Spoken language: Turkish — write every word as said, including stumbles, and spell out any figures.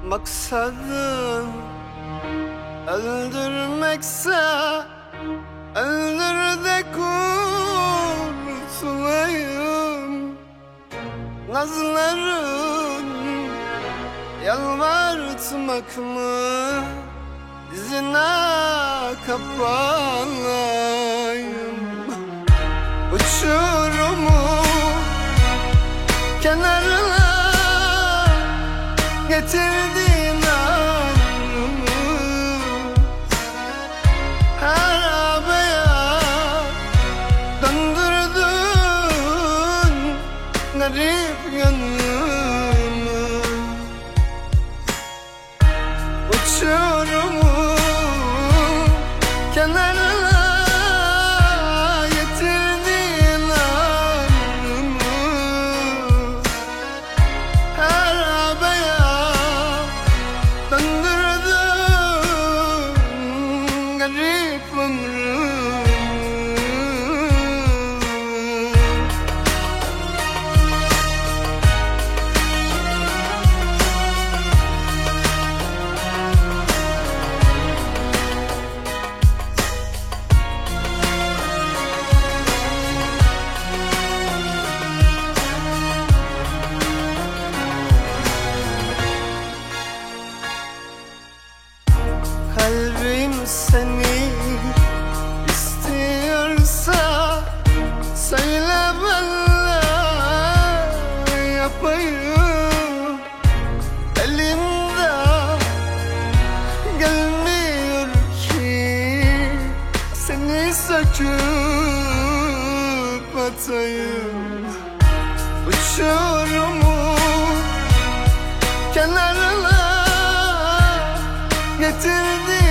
Maksadım öldürmekse öldür de kurtulayım. Nazların yalvartmak mı, dizine kapanayım. Uçurumu kenarına getirdin ömrümü, harabeye döndürdün garip gönlümü. Uçurumu kenarına getirdin ömrümü, harabeye döndürdün garip ömrümü. Kalbim seni istiyorsa söyle, ben de yapayım. Elimde gelmiyor ki seni söküp atayım. Uçurumu kenarına getirdi